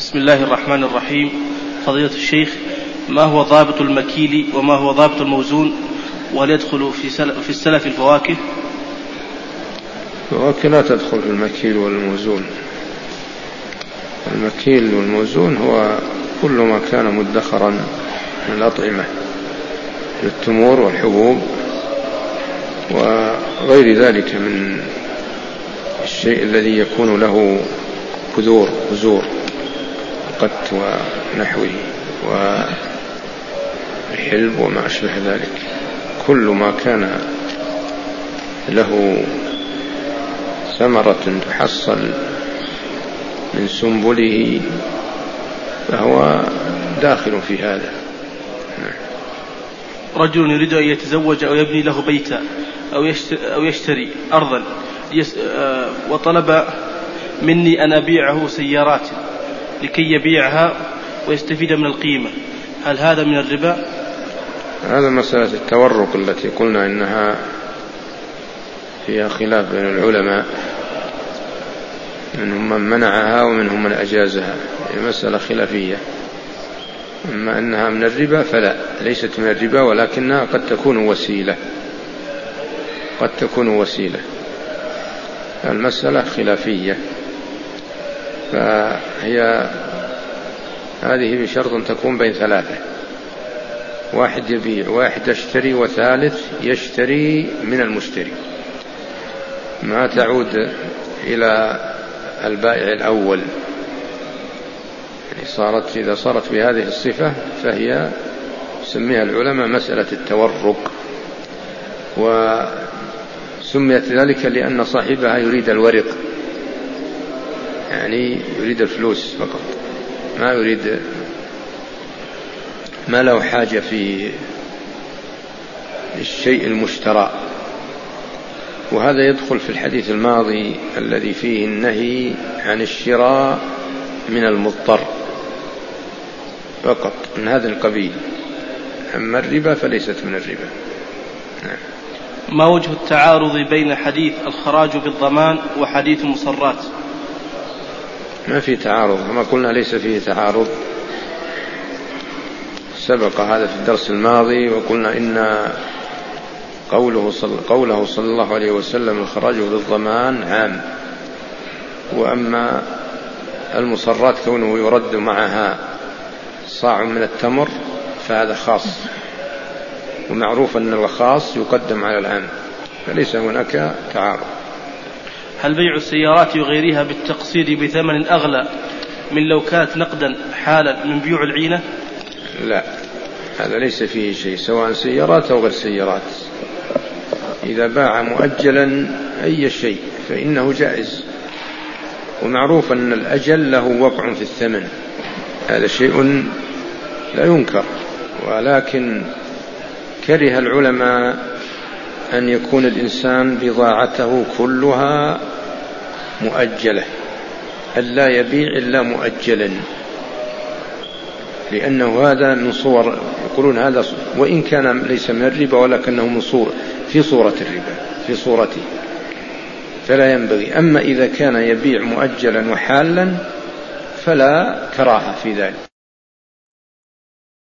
بسم الله الرحمن الرحيم. فضيلة الشيخ، ما هو ضابط المكيل وما هو ضابط الموزون، وهل يدخل في السلف الفواكه؟ الفواكه لا تدخل في المكيل والموزون. المكيل والموزون هو كل ما كان مدخرا من الأطعمة للتمور والحبوب وغير ذلك من الشيء الذي يكون له بذور قط ونحوه والحلب وما أشبه ذلك. كل ما كان له ثمرة تحصل من سنبله فهو داخل في هذا. رجل يريد أن يتزوج أو يبني له بيتا أو يشتري أرضا وطلب مني أن أبيعه سيارات لكي يبيعها ويستفيد من القيمة، هل هذا من الربا؟ هذا مسألة التورق التي قلنا إنها فيها خلاف بين العلماء، منهم من منعها ومنهم من أجازها. هي مسألة خلافية. أما أنها من الربا فلا، ليست من الربا، ولكنها قد تكون وسيلة. المسألة خلافية، فهي هذه بشرط تكون بين ثلاثة: واحد يبيع، واحد يشتري، وثالث يشتري من المشتري. ما تعود إلى البائع الأول. يعني إذا صارت بهذه الصفة فهي سميها العلماء مسألة التورق، وسميت ذلك لأن صاحبها يريد الورق، يعني يريد الفلوس فقط، ما له حاجة في الشيء المشترى. وهذا يدخل في الحديث الماضي الذي فيه النهي عن الشراء من المضطر فقط، من هذا القبيل. أما الربا فليست من الربا. ما وجه التعارض بين حديث الخراج بالضمان وحديث المصرات؟ ما في تعارض، كما قلنا ليس فيه تعارض. سبق هذا في الدرس الماضي، وقلنا إن قوله صلى الله عليه وسلم الخراج بالضمان عام، وأما المصرات كونه يرد معها صاع من التمر فهذا خاص، ومعروف أن الخاص يقدم على العام، فليس هناك تعارض. هل بيع السيارات وغيرها بالتقسيط بثمن أغلى من لو كانت نقدا حالا من بيوع العينة؟ لا، هذا ليس فيه شيء، سواء سيارات أو غير سيارات. إذا باع مؤجلا أي شيء فإنه جائز، ومعروف أن الأجل له وقع في الثمن، هذا شيء لا ينكر. ولكن كره العلماء أن يكون الإنسان بضاعته كلها مؤجلة، ألا يبيع إلا مؤجلا، لأنه هذا من صور، يقولون هذا وإن كان ليس من الربا ولكنه من في صورة الربا، في صورته، فلا ينبغي. أما إذا كان يبيع مؤجلا وحالا فلا كراهة في ذلك.